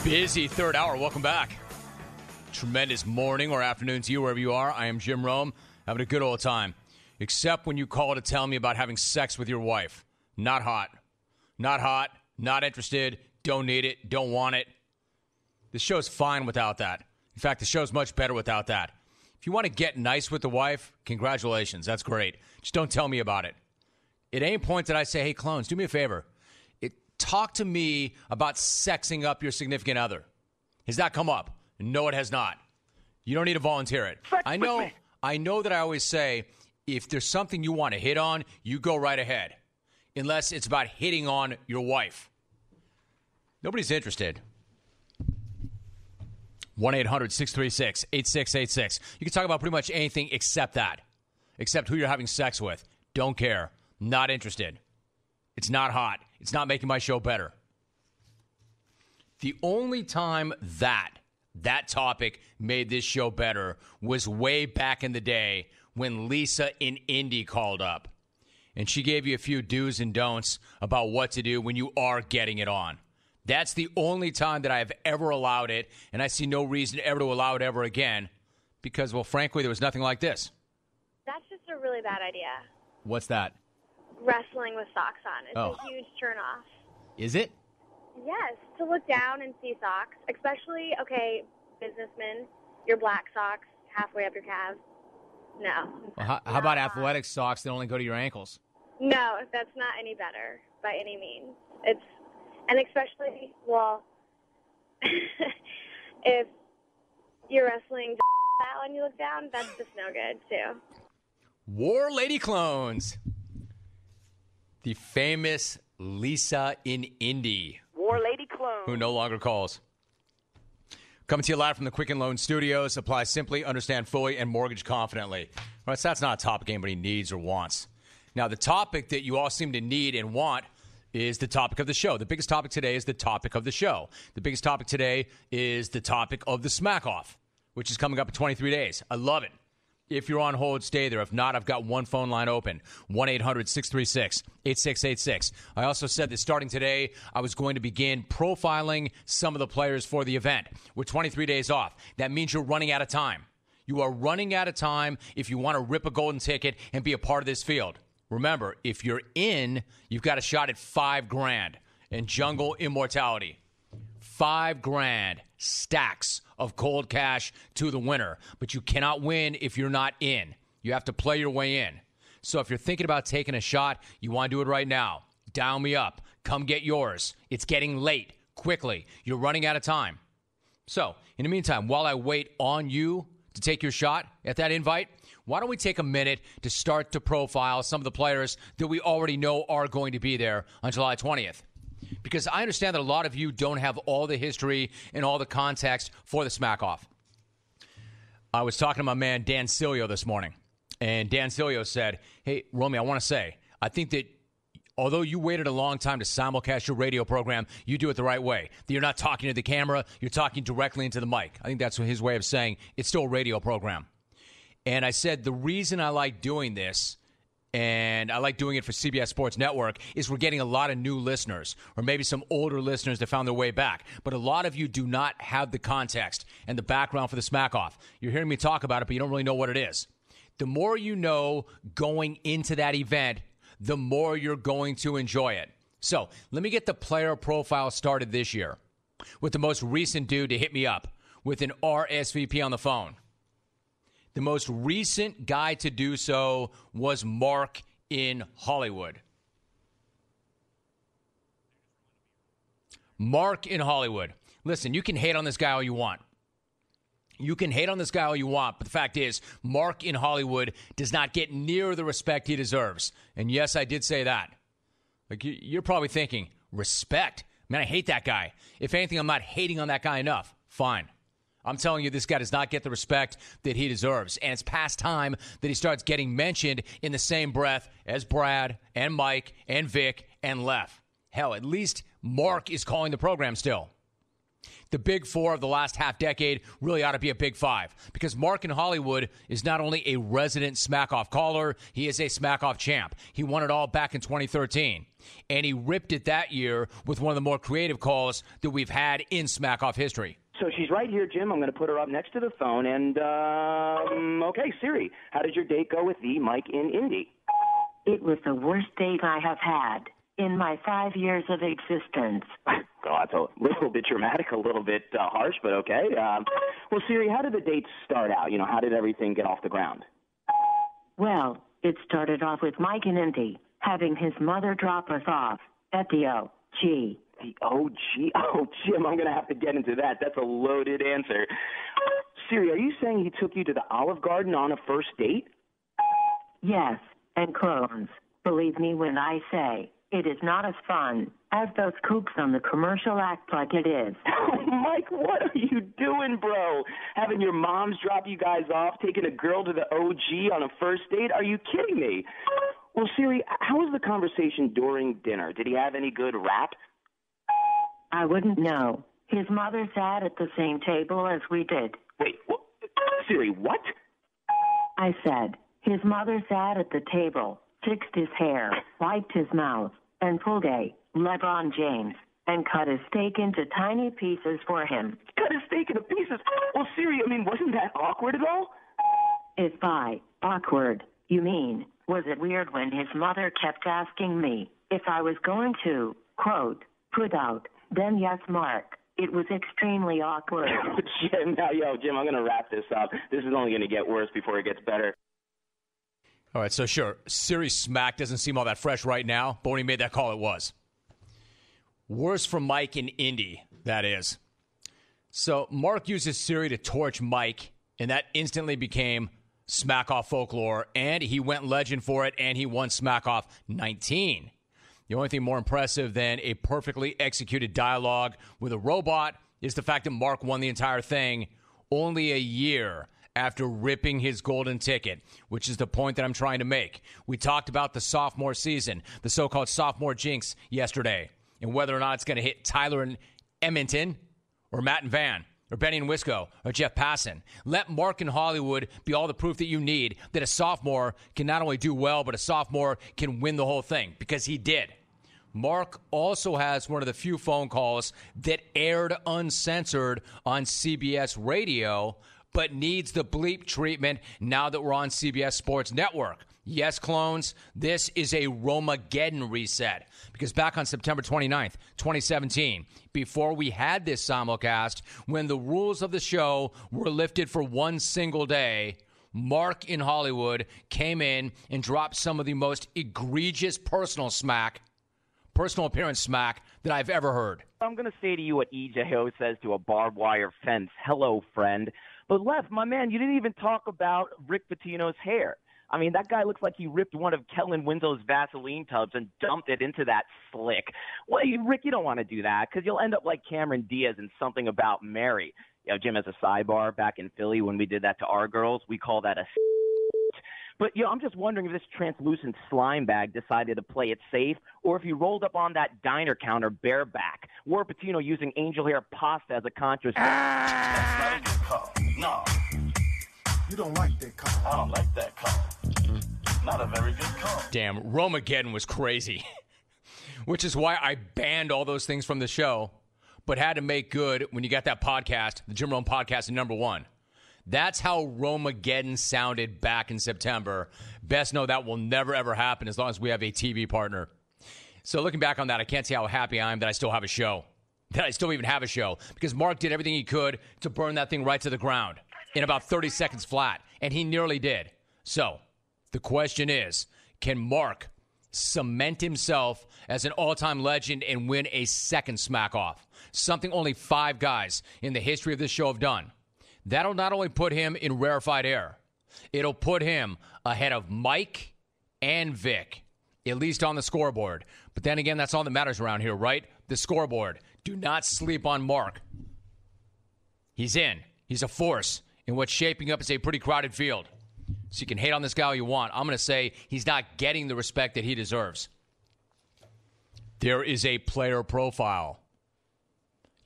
Busy third hour. Welcome back. Tremendous morning or afternoon to you wherever you are. I am Jim Rome, having a good old time. Except when you call to tell me about having sex with your wife. Not hot. Not hot. Not interested. Don't need it. Don't want it. The show's fine without that. In fact, the show's much better without that. If you want to get nice with the wife, congratulations. That's great. Just don't tell me about it. At any point that I say, hey, clones, do me a favor. Talk to me about sexing up your significant other. Has that come up? No, it has not. You don't need to volunteer it. I know that I always say, if there's something you want to hit on, you go right ahead. Unless it's about hitting on your wife. Nobody's interested. 1-800-636-8686. You can talk about pretty much anything except that. Except who you're having sex with. Don't care. Not interested. It's not hot. It's not making my show better. The only time that topic made this show better was way back in the day when Lisa in Indy called up. And she gave you a few do's and don'ts about what to do when you are getting it on. That's the only time that I have ever allowed it, and I see no reason ever to allow it ever again because, well, frankly, there was nothing like this. That's just a really bad idea. What's that? Wrestling with socks on. It's a huge turn-off. Is it? Yes, to look down and see socks, especially, okay, businessmen, your black socks halfway up your calves. No. Well, how about athletic socks that only go to your ankles? No, that's not any better by any means. And especially, well, if you're wrestling that when you look down, that's just no good, too. War Lady Clones. The famous Lisa in Indy. War Lady Clone. Who no longer calls. Coming to you live from the Quicken Loan Studios. Apply simply, understand fully, and mortgage confidently. All right, so that's not a topic anybody needs or wants. Now, the topic that you all seem to need and want is the topic of the show. The biggest topic today is the topic of the show. The biggest topic today is the topic of the Smack Off, which is coming up in 23 days. I love it. If you're on hold, stay there. If not, I've got one phone line open, 1-800-636-8686. I also said that starting today, I was going to begin profiling some of the players for the event. We're 23 days off. That means you're running out of time. You are running out of time if you want to rip a golden ticket and be a part of this field. Remember, if you're in, you've got a shot at $5,000 in Jungle Immortality. $5,000 stacks of cold cash to the winner. But you cannot win if you're not in. You have to play your way in. So if you're thinking about taking a shot, you want to do it right now. Dial me up. Come get yours. It's getting late. Quickly. You're running out of time. So, in the meantime, while I wait on you to take your shot at that invite, why don't we take a minute to start to profile some of the players that we already know are going to be there on July 20th? Because I understand that a lot of you don't have all the history and all the context for the Smack Off. I was talking to my man Dan Silio this morning, and Dan Silio said, hey, Romy, I want to say, I think that although you waited a long time to simulcast your radio program, you do it the right way. You're not talking to the camera, you're talking directly into the mic. I think that's his way of saying it's still a radio program. And I said the reason I like doing this, and I like doing it for CBS Sports Network, is we're getting a lot of new listeners, or maybe some older listeners that found their way back. But a lot of you do not have the context and the background for the Smack Off. You're hearing me talk about it, but you don't really know what it is. The more you know going into that event, the more you're going to enjoy it. So let me get the player profile started this year with the most recent dude to hit me up with an RSVP on the phone. The most recent guy to do so was Mark in Hollywood. Mark in Hollywood. Listen, you can hate on this guy all you want. You can hate on this guy all you want, but the fact is, Mark in Hollywood does not get near the respect he deserves. And yes, I did say that. Like, you're probably thinking, respect? Man, I hate that guy. If anything, I'm not hating on that guy enough. Fine. I'm telling you, this guy does not get the respect that he deserves. And it's past time that he starts getting mentioned in the same breath as Brad and Mike and Vic and Lef. Hell, at least Mark is calling the program still. The big four of the last half decade really ought to be a big five because Mark in Hollywood is not only a resident smack-off caller, he is a smack-off champ. He won it all back in 2013, and he ripped it that year with one of the more creative calls that we've had in smack-off history. So she's right here, Jim. I'm going to put her up next to the phone. And, okay, Siri, how did your date go with the Mike in Indy? It was the worst date I have had in my 5 years of existence. Oh, that's a little bit dramatic, a little bit harsh, but okay. Well, Siri, how did the date start out? How did everything get off the ground? Well, it started off with Mike in Indy having his mother drop us off at the OG. The OG? Oh, Jim, I'm going to have to get into that. That's a loaded answer. Siri, are you saying he took you to the Olive Garden on a first date? Yes, and clones. Believe me when I say it is not as fun as those kooks on the commercial act like it is. Oh, Mike, what are you doing, bro? Having your moms drop you guys off, taking a girl to the OG on a first date? Are you kidding me? Well, Siri, how was the conversation during dinner? Did he have any good rap? I wouldn't know. His mother sat at the same table as we did. Wait, what? Siri, what? I said, his mother sat at the table, fixed his hair, wiped his mouth, and pulled a LeBron James and cut his steak into tiny pieces for him. Cut his steak into pieces? Well, Siri, wasn't that awkward at all? If by awkward you mean, was it weird when his mother kept asking me if I was going to, quote, put out, then yes, Mark. It was extremely awkward. Jim, Jim, I'm going to wrap this up. This is only going to get worse before it gets better. All right, so sure, Siri smack doesn't seem all that fresh right now, but when he made that call, it was. Worse for Mike in Indy, that is. So Mark uses Siri to torch Mike, and that instantly became smack-off folklore, and he went legend for it, and he won smack-off 19. The only thing more impressive than a perfectly executed dialogue with a robot is the fact that Mark won the entire thing only a year after ripping his golden ticket, which is the point that I'm trying to make. We talked about the sophomore season, the so-called sophomore jinx yesterday, and whether or not it's going to hit Tyler and Edmonton or Matt and Van or Benny and Wisco or Jeff Passan. Let Mark in Hollywood be all the proof that you need that a sophomore can not only do well, but a sophomore can win the whole thing, because he did. Mark also has one of the few phone calls that aired uncensored on CBS radio, but needs the bleep treatment now that we're on CBS Sports Network. Yes, clones, this is a Romageddon reset, because back on September 29th, 2017, before we had this simulcast, when the rules of the show were lifted for one single day, Mark in Hollywood came in and dropped some of the most egregious personal appearance smack that I've ever heard. I'm going to say to you what EJO says to a barbed wire fence. Hello, friend. But, Lef, my man, you didn't even talk about Rick Pitino's hair. I mean, that guy looks like he ripped one of Kellen Winslow's Vaseline tubs and dumped it into that slick. Well, Rick, you don't want to do that, because you'll end up like Cameron Diaz in Something About Mary. Jim, as a sidebar, back in Philly when we did that to our girls, we call that a But, I'm just wondering if this translucent slime bag decided to play it safe, or if he rolled up on that diner counter bareback. Wore Pitino using angel hair pasta as a contraceptive. That's not a good call. No. You don't like that call. I don't like that call. Not a very good call. Damn, Romageddon was crazy. Which is why I banned all those things from the show, but had to make good when you got that podcast, the Jim Rome podcast, at number one. That's how Romageddon sounded back in September. Best know that will never, ever happen as long as we have a TV partner. So looking back on that, I can't say how happy I am that I still have a show, that I still even have a show, because Mark did everything he could to burn that thing right to the ground in about 30 seconds flat, and he nearly did. So the question is, can Mark cement himself as an all-time legend and win a second smack-off? Something only 5 guys in the history of this show have done. That'll not only put him in rarefied air, it'll put him ahead of Mike and Vic, at least on the scoreboard. But then again, that's all that matters around here, right? The scoreboard. Do not sleep on Mark. He's in. He's a force in what's shaping up as a pretty crowded field. So you can hate on this guy all you want. I'm going to say he's not getting the respect that he deserves. There is a player profile.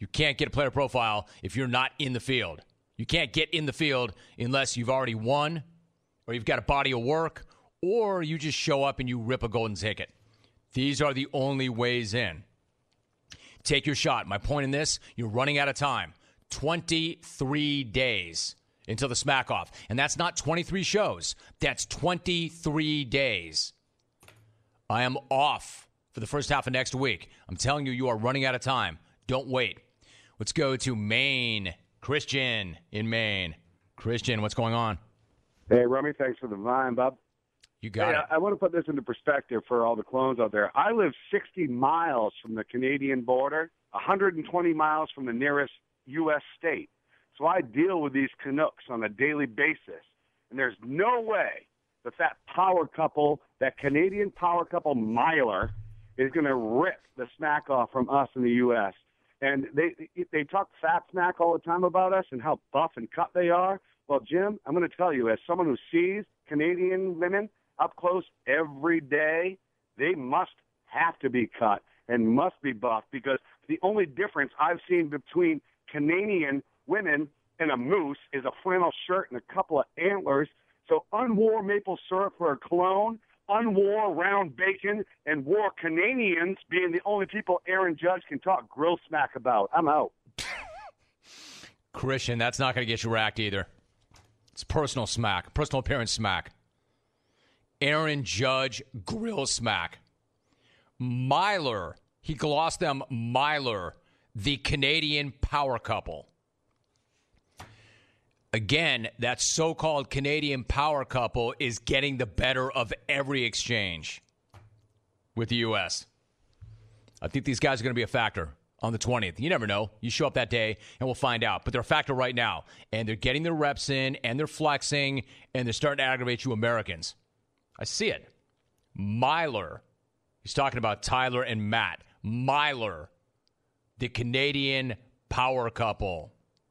You can't get a player profile if you're not in the field. You can't get in the field unless you've already won, or you've got a body of work, or you just show up and you rip a golden ticket. These are the only ways in. Take your shot. My point in this, you're running out of time. 23 days until the smack off. And that's not 23 shows. That's 23 days. I am off for the first half of next week. I'm telling you, you are running out of time. Don't wait. Let's go to Maine. Christian in Maine. Christian, what's going on? Hey, Rummy, thanks for the vine, Bob. You got it. I want to put this into perspective for all the clones out there. I live 60 miles from the Canadian border, 120 miles from the nearest U.S. state. So I deal with these Canucks on a daily basis. And there's no way that power couple, that Canadian power couple Myler, is going to rip the smack off from us in the U.S. And they talk fat smack all the time about us and how buff and cut they are. Well, Jim, I'm going to tell you, as someone who sees Canadian women up close every day, they must have to be cut and must be buffed, because the only difference I've seen between Canadian women and a moose is a flannel shirt and a couple of antlers. So unwore maple syrup for a clone, unwore round bacon, and wore Canadians being the only people Aaron Judge can talk grill smack about. I'm out. Christian, that's not going to get you racked either. It's personal smack, personal appearance smack. Aaron Judge grill smack. Myler, he glossed them Myler, the Canadian power couple. Again, that so-called Canadian power couple is getting the better of every exchange with the U.S. I think these guys are going to be a factor on the 20th. You never know. You show up that day, and we'll find out. But they're a factor right now. And they're getting their reps in, and they're flexing, and they're starting to aggravate you Americans. I see it. Myler. He's talking about Tyler and Matt. Myler, the Canadian power couple.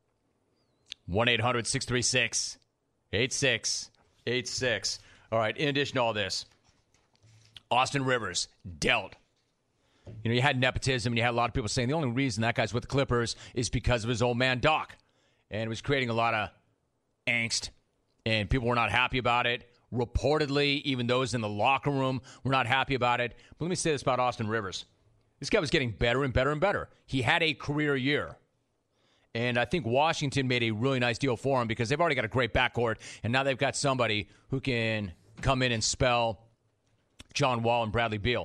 1-800-636-8686. All right, in addition to all this, Austin Rivers dealt. You know, you had nepotism, and you had a lot of people saying the only reason that guy's with the Clippers is because of his old man, Doc. And it was creating a lot of angst, and people were not happy about it. Reportedly, even those in the locker room were not happy about it. But let me say this about Austin Rivers. This guy was getting better and better and better. He had a career year. And I think Washington made a really nice deal for him because they've already got a great backcourt, and now they've got somebody who can come in and spell John Wall and Bradley Beal.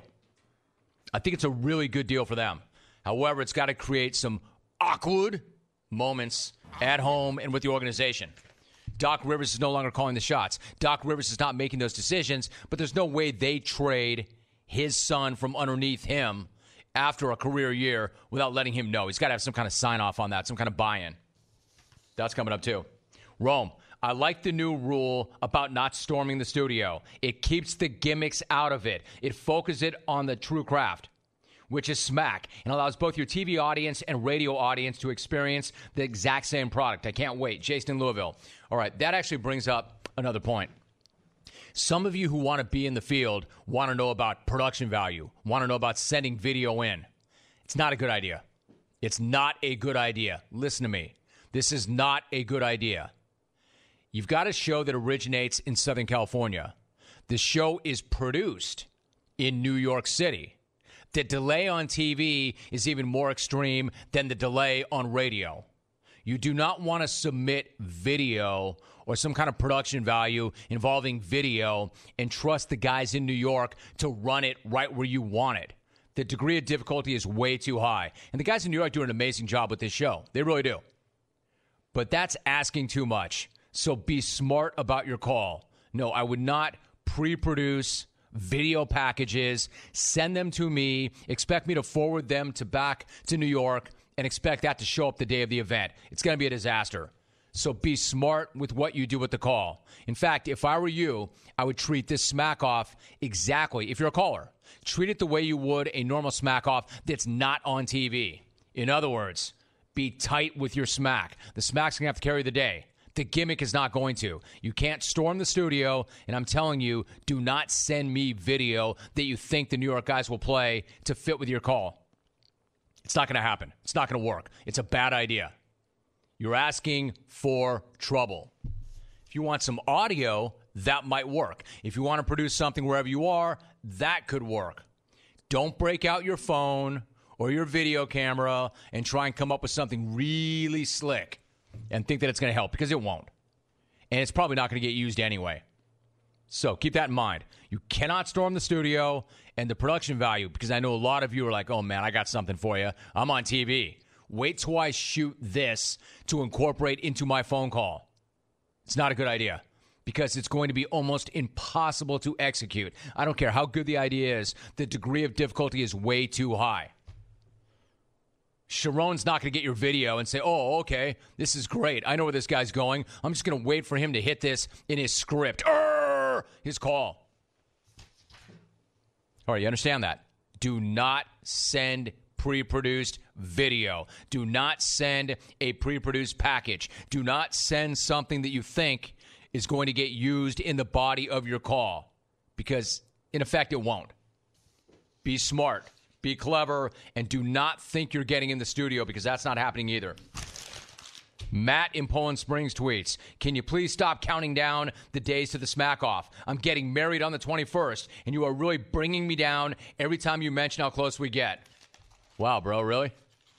I think it's a really good deal for them. However, it's got to create some awkward moments at home and with the organization. Doc Rivers is no longer calling the shots. Doc Rivers is not making those decisions, but there's no way they trade his son from underneath him after a career year without letting him know. He's got to have some kind of sign-off on that, some kind of buy-in. That's coming up, too. Rome, I like the new rule about not storming the studio. It keeps the gimmicks out of it. It focuses it on the true craft, which is smack, and allows both your TV audience and radio audience to experience the exact same product. I can't wait. Jason in Louisville. All right, that actually brings up another point. Some of you who want to be in the field want to know about production value, want to know about sending video in. It's not a good idea. It's not a good idea. Listen to me. This is not a good idea. You've got a show that originates in Southern California. The show is produced in New York City. The delay on TV is even more extreme than the delay on radio. You do not want to submit video or some kind of production value involving video and trust the guys in New York to run it right where you want it. The degree of difficulty is way too high. And the guys in New York do an amazing job with this show. They really do. But that's asking too much. So be smart about your call. No, I would not pre-produce video packages, send them to me, expect me to forward them back to New York, and expect that to show up the day of the event. It's going to be a disaster. So be smart with what you do with the call. In fact, if I were you, I would treat this smack off exactly, if you're a caller, treat it the way you would a normal smack off that's not on TV. In other words, be tight with your smack. The smack's going to have to carry the day. The gimmick is not going to. You can't storm the studio, and I'm telling you, do not send me video that you think the New York guys will play to fit with your call. It's not going to happen. It's not going to work. It's a bad idea. You're asking for trouble. If you want some audio, that might work. If you want to produce something wherever you are, that could work. Don't break out your phone or your video camera and try and come up with something really slick and think that it's going to help, because it won't. And it's probably not going to get used anyway. So keep that in mind. You cannot storm the studio and the production value, because I know a lot of you are like, oh, man, I got something for you. I'm on TV. Wait till I shoot this to incorporate into my phone call. It's not a good idea, because it's going to be almost impossible to execute. I don't care how good the idea is. The degree of difficulty is way too high. Sharon's not going to get your video and say, oh, okay, this is great. I know where this guy's going. I'm just going to wait for him to hit this in his script. His call. All right, you understand that? Do not send pre-produced video. Do not send a pre-produced package. Do not send something that you think is going to get used in the body of your call, because, in effect, it won't. Be smart. Be clever, and do not think you're getting in the studio, because that's not happening either. Matt in Poland Springs tweets, can you please stop counting down the days to the smack off? I'm getting married on the 21st, and you are really bringing me down every time you mention how close we get. Wow, bro, really?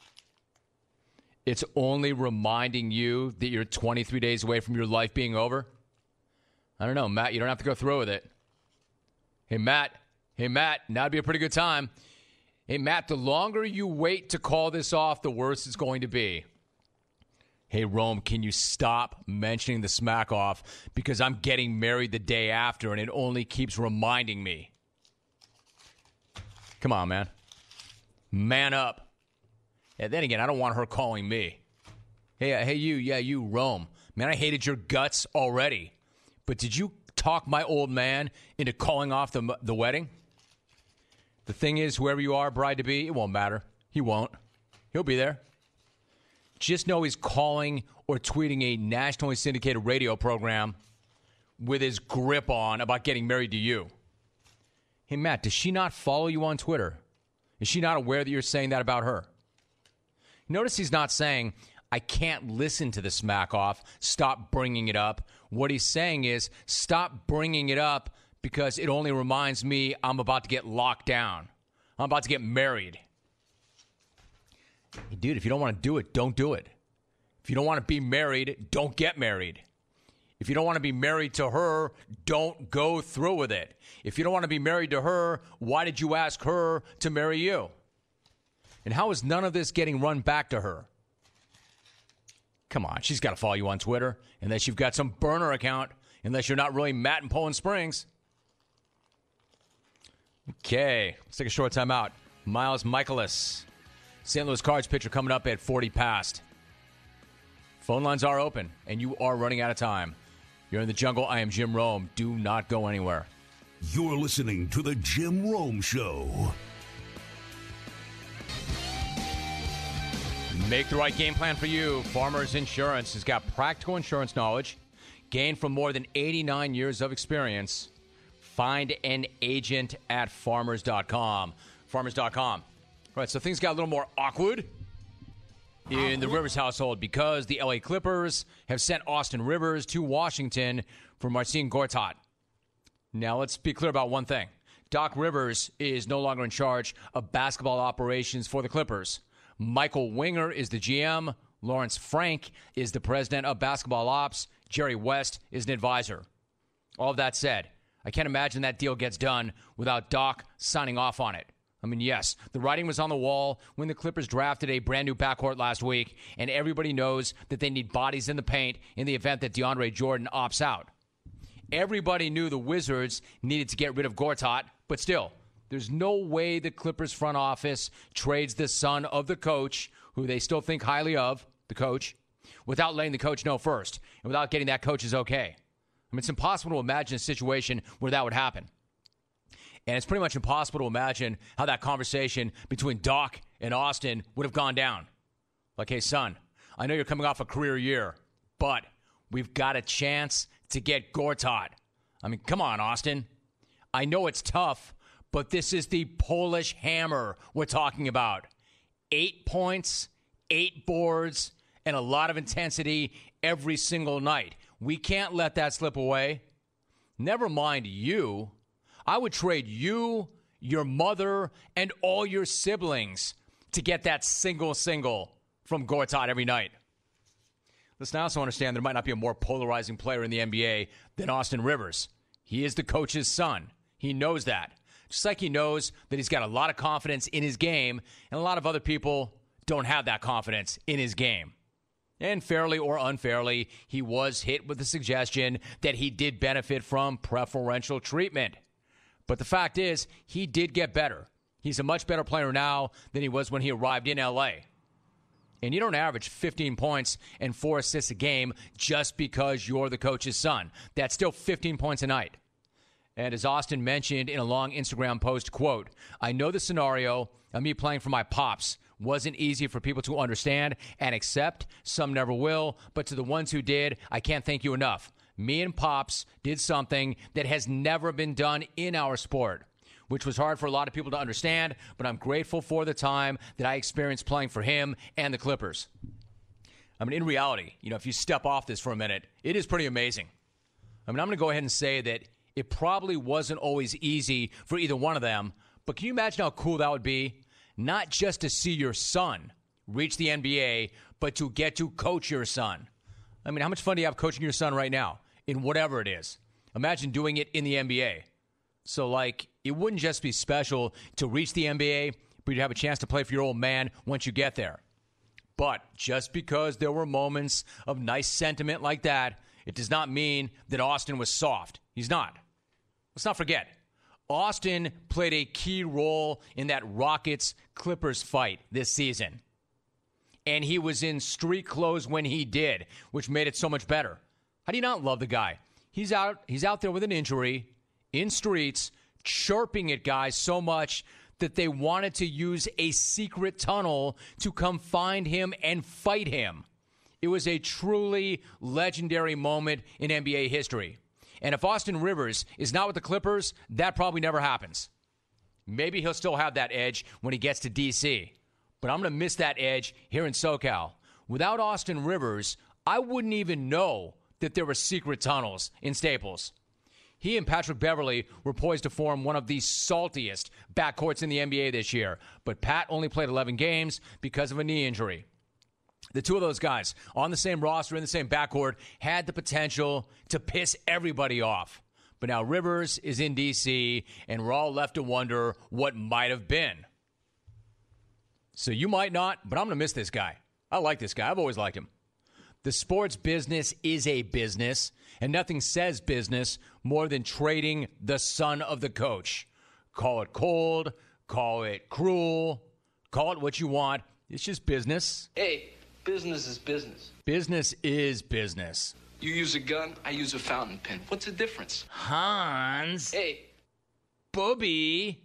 It's only reminding you that you're 23 days away from your life being over? I don't know, Matt, you don't have to go through with it. Hey, Matt, now'd be a pretty good time. Hey, Matt, the longer you wait to call this off, the worse it's going to be. Hey, Rome, can you stop mentioning the smack off, because I'm getting married the day after and it only keeps reminding me. Come on, man. Man up. And then again, I don't want her calling me. Hey, you, Rome. Man, I hated your guts already. But did you talk my old man into calling off the wedding? The thing is, whoever you are, bride-to-be, it won't matter. He won't. He'll be there. Just know he's calling or tweeting a nationally syndicated radio program with his grip on about getting married to you. Hey, Matt, does she not follow you on Twitter? Is she not aware that you're saying that about her? Notice he's not saying, I can't listen to the smack off. Stop bringing it up. What he's saying is, stop bringing it up because it only reminds me I'm about to get locked down. I'm about to get married. Hey, dude, if you don't want to do it, don't do it. If you don't want to be married, don't get married. If you don't want to be married to her, don't go through with it. If you don't want to be married to her, why did you ask her to marry you? And how is none of this getting run back to her? Come on, she's got to follow you on Twitter, unless you've got some burner account, unless you're not really Matt in Poland Springs. Okay, let's take a short time out. Miles Michaelis, St. Louis Cards pitcher, coming up at 40 past. Phone lines are open, and you are running out of time. You're in the jungle. I am Jim Rome. Do not go anywhere. You're listening to The Jim Rome Show. Make the right game plan for you. Farmers Insurance has got practical insurance knowledge, gained from more than 89 years of experience. Find an agent at farmers.com. Farmers.com. All right, so things got a little more awkward in the Rivers household because the LA Clippers have sent Austin Rivers to Washington for Marcin Gortat. Now, let's be clear about one thing. Doc Rivers is no longer in charge of basketball operations for the Clippers. Michael Winger is the GM. Lawrence Frank is the president of basketball ops. Jerry West is an advisor. All of that said, I can't imagine that deal gets done without Doc signing off on it. I mean, yes, the writing was on the wall when the Clippers drafted a brand new backcourt last week, and everybody knows that they need bodies in the paint in the event that DeAndre Jordan opts out. Everybody knew the Wizards needed to get rid of Gortat, but still, there's no way the Clippers front office trades the son of the coach, who they still think highly of, the coach, without letting the coach know first and without getting that coach's okay. I mean, it's impossible to imagine a situation where that would happen. And it's pretty much impossible to imagine how that conversation between Doc and Austin would have gone down. Like, hey, son, I know you're coming off a career year, but we've got a chance to get Gortat. I mean, come on, Austin. I know it's tough, but this is the Polish hammer we're talking about. 8 points, 8 boards, and a lot of intensity every single night. We can't let that slip away. Never mind you. I would trade you, your mother, and all your siblings to get that single from Gortat every night. Listen, I also understand there might not be a more polarizing player in the NBA than Austin Rivers. He is the coach's son. He knows that. Just like he knows that he's got a lot of confidence in his game, and a lot of other people don't have that confidence in his game. And fairly or unfairly, he was hit with the suggestion that he did benefit from preferential treatment. But the fact is, he did get better. He's a much better player now than he was when he arrived in L.A. And you don't average 15 points and 4 assists a game just because you're the coach's son. That's still 15 points a night. And as Austin mentioned in a long Instagram post, quote, I know the scenario of me playing for my pops wasn't easy for people to understand and accept. Some never will, but to the ones who did, I can't thank you enough. Me and Pops did something that has never been done in our sport, which was hard for a lot of people to understand, but I'm grateful for the time that I experienced playing for him and the Clippers. I mean, in reality, if you step off this for a minute, it is pretty amazing. I mean, I'm going to go ahead and say that it probably wasn't always easy for either one of them, but can you imagine how cool that would be? Not just to see your son reach the NBA, but to get to coach your son. I mean, how much fun do you have coaching your son right now in whatever it is? Imagine doing it in the NBA. So, it wouldn't just be special to reach the NBA, but you'd have a chance to play for your old man once you get there. But just because there were moments of nice sentiment like that, it does not mean that Austin was soft. He's not. Let's not forget, Austin played a key role in that Rockets-Clippers fight this season. And he was in street clothes when he did, which made it so much better. How do you not love the guy? He's out there with an injury, in streets, chirping at guys so much that they wanted to use a secret tunnel to come find him and fight him. It was a truly legendary moment in NBA history. And if Austin Rivers is not with the Clippers, that probably never happens. Maybe he'll still have that edge when he gets to D.C., but I'm going to miss that edge here in SoCal. Without Austin Rivers, I wouldn't even know that there were secret tunnels in Staples. He and Patrick Beverley were poised to form one of the saltiest backcourts in the NBA this year, but Pat only played 11 games because of a knee injury. The two of those guys on the same roster in the same backcourt had the potential to piss everybody off. But now Rivers is in D.C., and we're all left to wonder what might have been. So you might not, but I'm going to miss this guy. I like this guy. I've always liked him. The sports business is a business, and nothing says business more than trading the son of the coach. Call it cold, call it cruel, call it what you want. It's just business. Hey, business is business. Business is business. You use a gun, I use a fountain pen. What's the difference? Hans. Hey. Booby.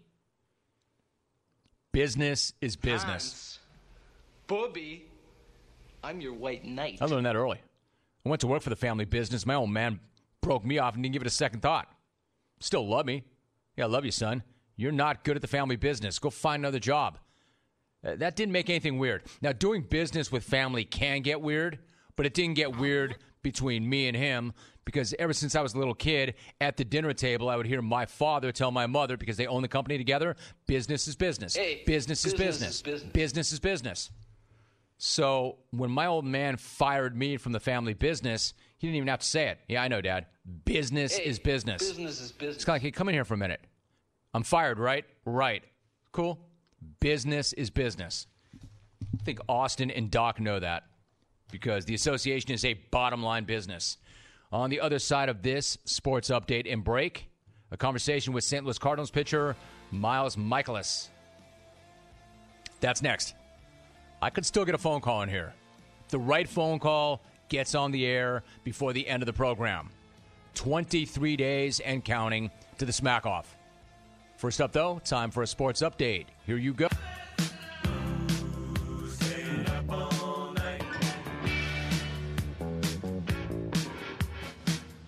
Business is business. Hans. Booby. I'm your white knight. I learned that early. I went to work for the family business. My old man broke me off and didn't give it a second thought. Still love me. Yeah, I love you, son. You're not good at the family business. Go find another job. That didn't make anything weird. Now, doing business with family can get weird, but it didn't get weird between me and him because ever since I was a little kid, at the dinner table, I would hear my father tell my mother, because they own the company together, business is business. Hey, business is business. Business is business. So when my old man fired me from the family business, he didn't even have to say it. Yeah, I know, Dad. Business is business. Business is business. It's kind of like, hey, come in here for a minute. I'm fired, right? Right. Cool. Business is business. I think Austin and Doc know that because the association is a bottom-line business. On the other side of this sports update and break, a conversation with St. Louis Cardinals pitcher Miles Mikolas. That's next. I could still get a phone call in here. The right phone call gets on the air before the end of the program. 23 days and counting to the smack off. First up, though, time for a sports update. Here you go.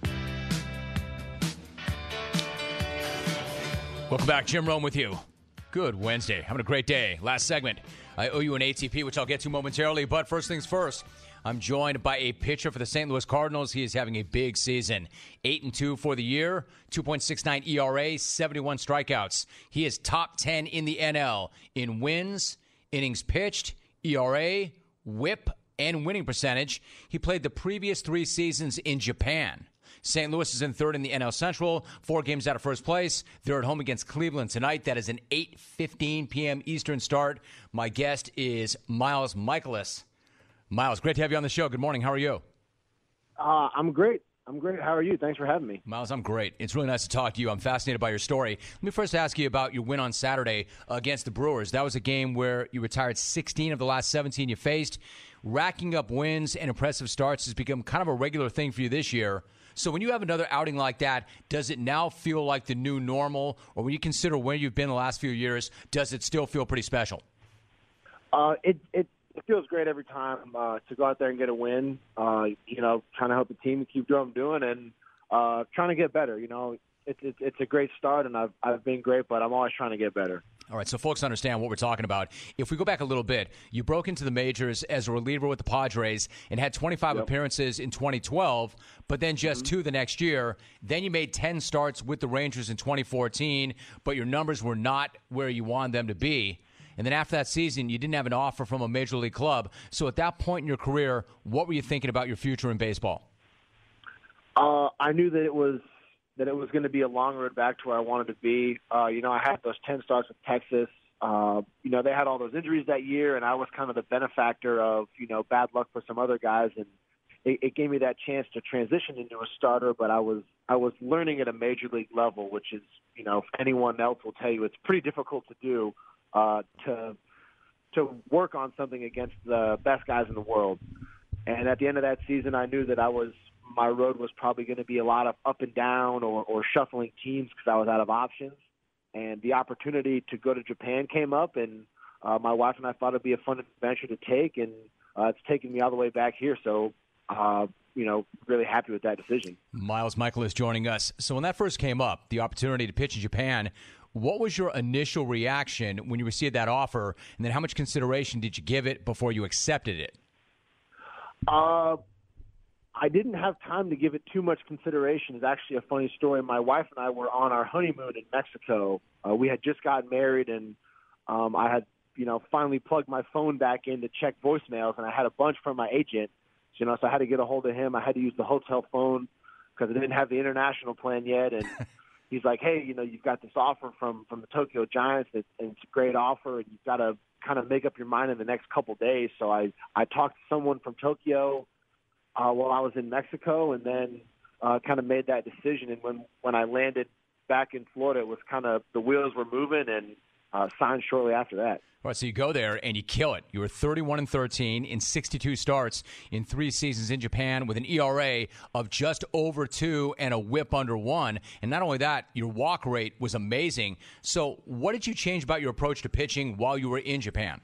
Welcome back. Jim Rome with you. Good Wednesday. Having a great day. Last segment, I owe you an ATP, which I'll get to momentarily. But first things first, I'm joined by a pitcher for the St. Louis Cardinals. He is having a big season. 8-2 for the year, 2.69 ERA, 71 strikeouts. He is top 10 in the NL in wins, innings pitched, ERA, WHIP, and winning percentage. He played the previous 3 seasons in Japan. St. Louis is in third in the NL Central, 4 games out of first place. They're at home against Cleveland tonight. That is an 8:15 p.m. Eastern start. My guest is Miles Mikolas. Miles, great to have you on the show. Good morning. How are you? I'm great. How are you? Thanks for having me. Miles, I'm great. It's really nice to talk to you. I'm fascinated by your story. Let me first ask you about your win on Saturday against the Brewers. That was a game where you retired 16 of the last 17 you faced. Racking up wins and impressive starts has become kind of a regular thing for you this year. So when you have another outing like that, does it now feel like the new normal? Or when you consider where you've been the last few years, does it still feel pretty special? It feels great every time to go out there and get a win, trying to help the team keep doing what I'm doing and trying to get better. It's a great start, and I've been great, but I'm always trying to get better. All right, so folks understand what we're talking about. If we go back a little bit, you broke into the majors as a reliever with the Padres and had 25 appearances in 2012, but then just 2 the next year. Then you made 10 starts with the Rangers in 2014, but your numbers were not where you wanted them to be. And then after that season, you didn't have an offer from a major league club. So at that point in your career, what were you thinking about your future in baseball? I knew that it was going to be a long road back to where I wanted to be. I had those 10 starts with Texas. They had all those injuries that year, and I was kind of the benefactor of, bad luck for some other guys. And it gave me that chance to transition into a starter, but I was learning at a major league level, which is, anyone else will tell you it's pretty difficult to do, to work on something against the best guys in the world. And at the end of that season, I knew that my road was probably going to be a lot of up and down or shuffling teams because I was out of options. And the opportunity to go to Japan came up, and my wife and I thought it'd be a fun adventure to take, and it's taken me all the way back here. So, really happy with that decision. Miles Mikolas joining us. So when that first came up, the opportunity to pitch in Japan, what was your initial reaction when you received that offer, and then how much consideration did you give it before you accepted it? I didn't have time to give it too much consideration. It's actually a funny story. My wife and I were on our honeymoon in Mexico. We had just gotten married, and I had, finally plugged my phone back in to check voicemails, and I had a bunch from my agent. So I had to get a hold of him. I had to use the hotel phone because I didn't have the international plan yet. And he's like, hey, you've got this offer from the Tokyo Giants, and it's a great offer, and you've got to kind of make up your mind in the next couple days. So I talked to someone from Tokyo while I was in Mexico, and then kind of made that decision. And when I landed back in Florida, it was kind of the wheels were moving, and signed shortly after that. All right, so you go there and you kill it. You were 31-13 in 62 starts in 3 seasons in Japan with an ERA of just over 2 and a WHIP under 1. And not only that, your walk rate was amazing. So what did you change about your approach to pitching while you were in Japan?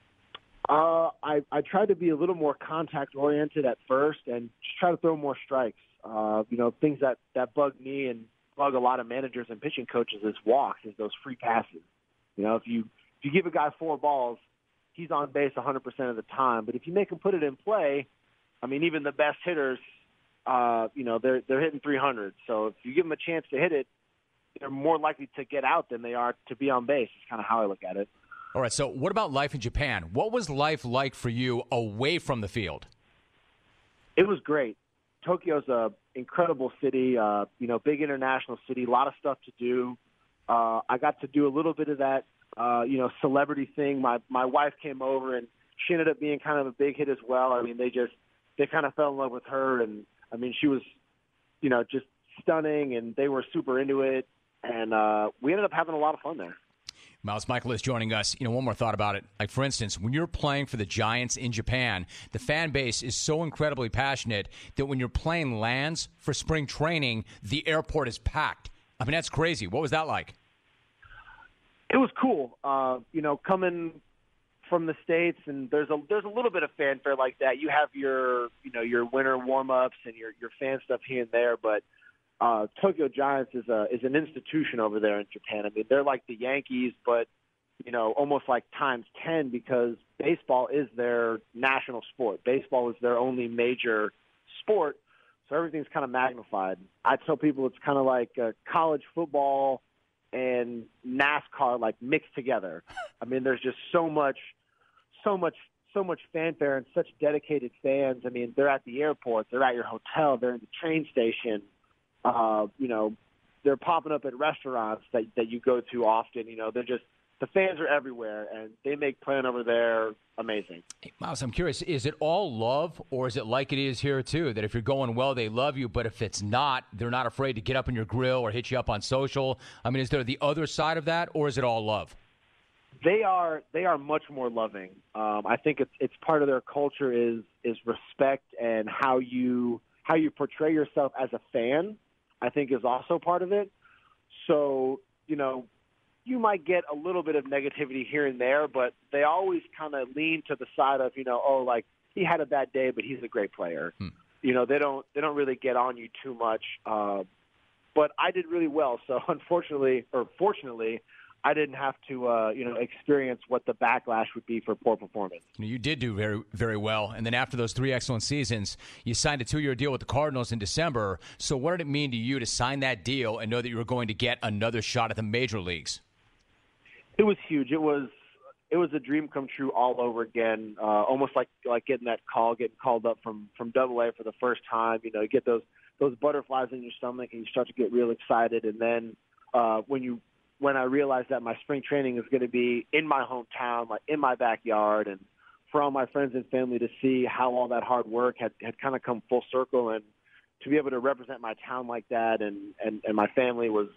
I tried to be a little more contact-oriented at first and just try to throw more strikes. Things that bug me and bug a lot of managers and pitching coaches is walks, is those free passes. If you give a guy 4 balls, he's on base 100% of the time. But if you make him put it in play, even the best hitters, they're hitting 300. So if you give them a chance to hit it, they're more likely to get out than they are to be on base. Is kind of how I look at it. All right, so what about life in Japan? What was life like for you away from the field? It was great. Tokyo's an incredible city, big international city, a lot of stuff to do. I got to do a little bit of that, celebrity thing. My wife came over, and she ended up being kind of a big hit as well. They kind of fell in love with her, and she was, just stunning, and they were super into it, and we ended up having a lot of fun there. Miles Mikolas joining us. One more thought about it. Like, for instance, when you're playing for the Giants in Japan, the fan base is so incredibly passionate that when your plane lands for spring training, the airport is packed. That's crazy. What was that like? It was cool. Coming from the States, and there's a little bit of fanfare like that. You have your winter warm-ups and your fan stuff here and there, but Tokyo Giants is an institution over there in Japan. They're like the Yankees, but almost like times 10 because baseball is their national sport. Baseball is their only major sport, so everything's kind of magnified. I tell people it's kind of like college football and NASCAR like mixed together. I mean, there's just so much fanfare and such dedicated fans. I mean, they're at the airport, they're at your hotel, they're in the train station. They're popping up at restaurants that you go to often. They're just, the fans are everywhere, and they make playing over there amazing. Hey, Miles, I'm curious, is it all love, or is it like it is here, too, that if you're going well, they love you, but if it's not, they're not afraid to get up in your grill or hit you up on social? I mean, is there the other side of that, or is it all love? They are much more loving. I think it's part of their culture is respect, and how you portray yourself as a fan, I think, is also part of it. So, you might get a little bit of negativity here and there, but they always kind of lean to the side of, like he had a bad day, but he's a great player. They don't really get on you too much. But I did really well. So fortunately, I didn't have to, experience what the backlash would be for poor performance. You did do very, very well. And then after those 3 excellent seasons, you signed a 2-year deal with the Cardinals in December. So what did it mean to you to sign that deal and know that you were going to get another shot at the major leagues? It was huge. It was a dream come true all over again. Almost like getting that call, getting called up from AA for the first time. You get those butterflies in your stomach, and you start to get real excited. And then when I realized that my spring training is going to be in my hometown, like in my backyard, and for all my friends and family to see how all that hard work had kind of come full circle, and to be able to represent my town like that and my family was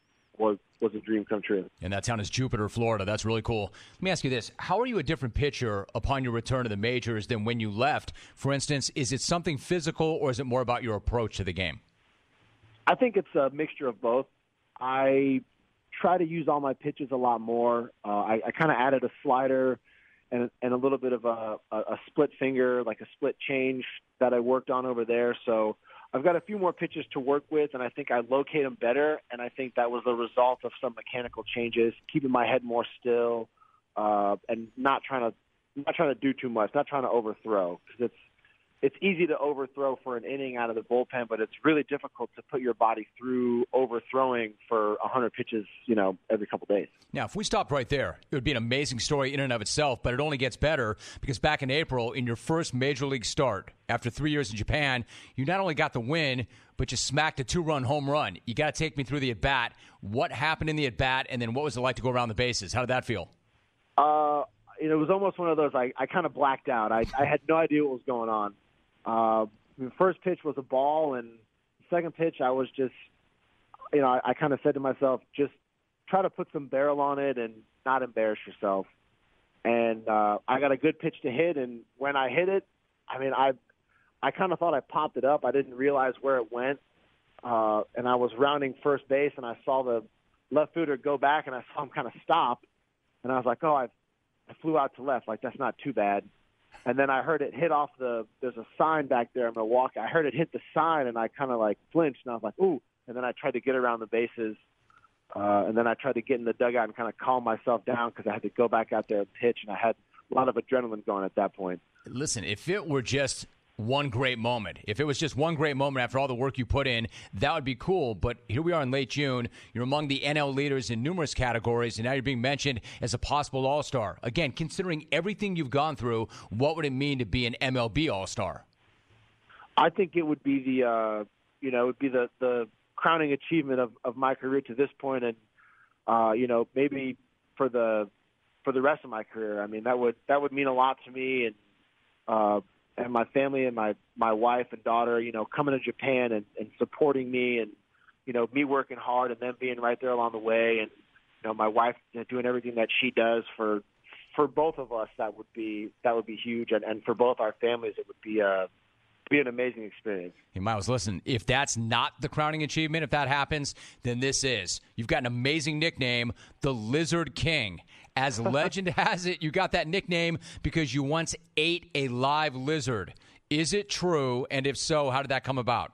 a dream come true. And that town is Jupiter, Florida. That's really cool. Let me ask you this. How are you a different pitcher upon your return to the majors than when you left? For instance, is it something physical, or is it more about your approach to the game? I think it's a mixture of both. I try to use all my pitches a lot more. I kind of added a slider and a little bit of a split finger, like a split change that I worked on over there. So I've got a few more pitches to work with, and I think I locate them better, and I think that was the result of some mechanical changes, keeping my head more still, and not trying to do too much, not trying to overthrow, because it's easy to overthrow for an inning out of the bullpen, but it's really difficult to put your body through overthrowing for 100 pitches, every couple days. Now, if we stopped right there, it would be an amazing story in and of itself, but it only gets better because back in April, in your first major league start, after 3 years in Japan, you not only got the win, but you smacked a 2-run home run. You got to take me through the at-bat. What happened in the at-bat, and then what was it like to go around the bases? How did that feel? It was almost one of those, I kind of blacked out. I had no idea what was going on. The first pitch was a ball, and the second pitch I was just, I kind of said to myself, just try to put some barrel on it and not embarrass yourself. And I got a good pitch to hit, and when I hit it, I kind of thought I popped it up. I didn't realize where it went, and I was rounding first base, and I saw the left fielder go back, and I saw him kind of stop, and I was like, I flew out to left, like that's not too bad. And then I heard it hit off there's a sign back there in Milwaukee. I heard it hit the sign, and I kind of like flinched, and I was like, ooh. And then I tried to get around the bases, and then I tried to get in the dugout and kind of calm myself down because I had to go back out there and pitch, and I had a lot of adrenaline going at that point. Listen, if it were just one great moment, if it was just one great moment after all the work you put in, that would be cool. But here we are in late June. You're among the NL leaders in numerous categories, and now you're being mentioned as a possible All-Star. Again, considering everything you've gone through, what would it mean to be an MLB All-Star? I think it would be the crowning achievement of my career to this point, and maybe for the rest of my career. I mean, that would mean a lot to me, and my family and my wife and daughter, coming to Japan and supporting me, and, me working hard and them being right there along the way, and, my wife doing everything that she does for both of us. That would be huge. And for both our families, it would be an amazing experience. Hey, Miles, listen, if that's not the crowning achievement, if that happens, then this is. You've got an amazing nickname, the Lizard King. As legend has it, you got that nickname because you once ate a live lizard. Is it true? And if so, how did that come about?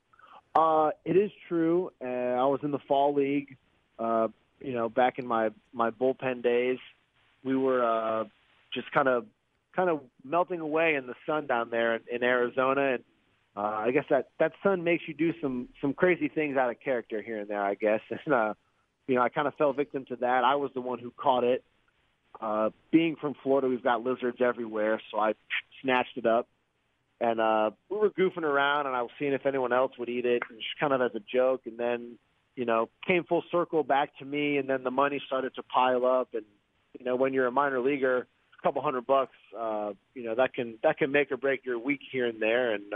It is true. I was in the fall league, back in my bullpen days, we were just kind of melting away in the sun down there in Arizona, and I guess that sun makes you do some crazy things out of character here and there, I guess. And I kind of fell victim to that. I was the one who caught it. Being from Florida, we've got lizards everywhere, so I snatched it up. And we were goofing around, and I was seeing if anyone else would eat it, and just kind of as a joke. And then, came full circle back to me, and then the money started to pile up. And, when you're a minor leaguer, a couple $100, that can make or break your week here and there. And,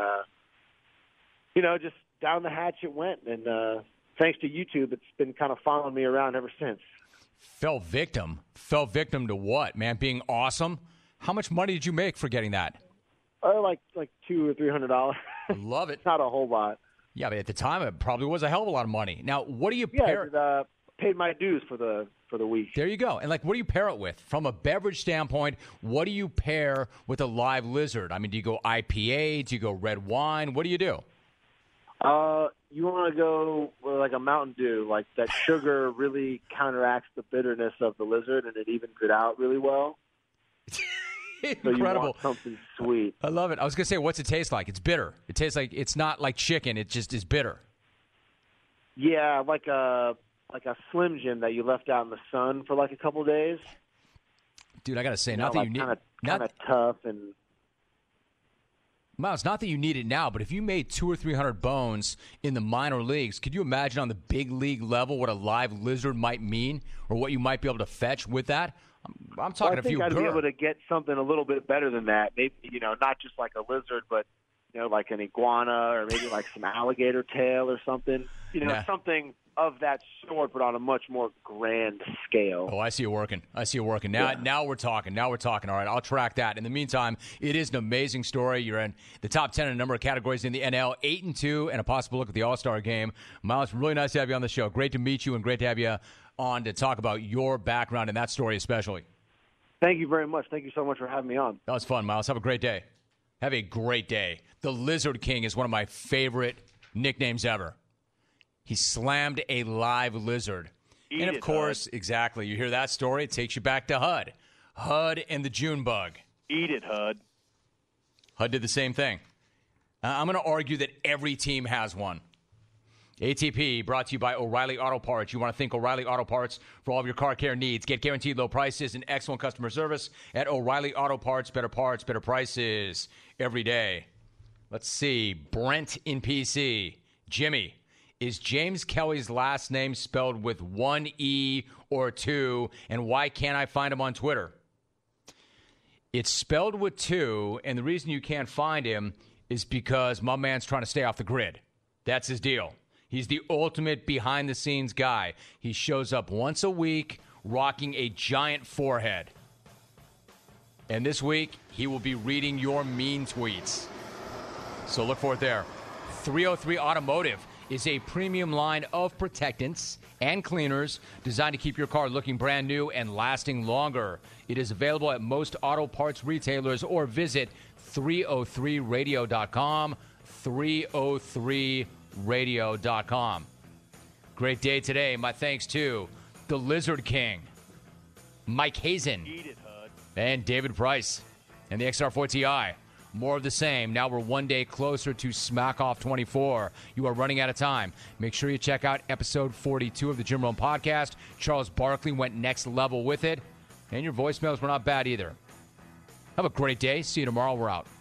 just down the hatch it went. And thanks to YouTube, it's been kind of following me around ever since. Fell victim to what, man? Being awesome? How much money did you make for getting that? Like $200 or $300. Love it. Not a whole lot. Yeah, but at the time, it probably was a hell of a lot of money. Now, what do you pair? Yeah, paid my dues for the week. There you go. And, what do you pair it with? From a beverage standpoint, what do you pair with a live lizard? I mean, do you go IPA? Do you go red wine? What do you do? You want to go with like a Mountain Dew. Like that sugar really counteracts the bitterness of the lizard, and it evens it out really well. Incredible. So you want something sweet. I love it. I was going to say, what's it taste like? It's bitter. It tastes like, it's not like chicken. It just is bitter. Yeah, like a Slim Jim that you left out in the sun for like a couple of days. Dude, I got to say, not that you need kind of tough and. Miles, not that you need it now, but if you made 200 or 300 bones in the minor leagues, could you imagine on the big league level what a live lizard might mean, or what you might be able to fetch with that? I'm talking a few. I think I'd be able to get something a little bit better than that. Maybe not just like a lizard, but like an iguana or maybe like some alligator tail or something. Something of that sort, but on a much more grand scale. Oh, I see you working. Now we're talking. All right, I'll track that. In the meantime, it is an amazing story. You're in the top 10 in a number of categories in the NL, 8-2, and a possible look at the All-Star game. Miles, really nice to have you on the show. Great to meet you and great to have you on to talk about your background and that story especially. Thank you very much. Thank you so much for having me on. That was fun, Miles. Have a great day. The Lizard King is one of my favorite nicknames ever. He slammed a live lizard. And, of course, exactly, you hear that story, it takes you back to HUD. HUD and the June bug. Eat it, HUD. HUD did the same thing. I'm going to argue that every team has one. ATP brought to you by O'Reilly Auto Parts. You want to thank O'Reilly Auto Parts for all of your car care needs. Get guaranteed low prices and excellent customer service at O'Reilly Auto Parts. Better parts, better prices every day. Let's see. Brent in PC. Jimmy. Is James Kelly's last name spelled with one E or two, and why can't I find him on Twitter? It's spelled with two, and the reason you can't find him is because my man's trying to stay off the grid. That's his deal. He's the ultimate behind-the-scenes guy. He shows up once a week rocking a giant forehead. And this week, he will be reading your mean tweets. So look for it there. 303 Automotive is a premium line of protectants and cleaners designed to keep your car looking brand new and lasting longer. It is available at most auto parts retailers or visit 303radio.com, 303radio.com. Great day today. My thanks to the Lizard King, Mike Hazen, and David Price, and the XR4 Ti. More of the same. Now we're one day closer to Smack Off 24. You are running out of time. Make sure you check out episode 42 of the Jim Rome podcast. Charles Barkley went next level with it. And your voicemails were not bad either. Have a great day. See you tomorrow. We're out.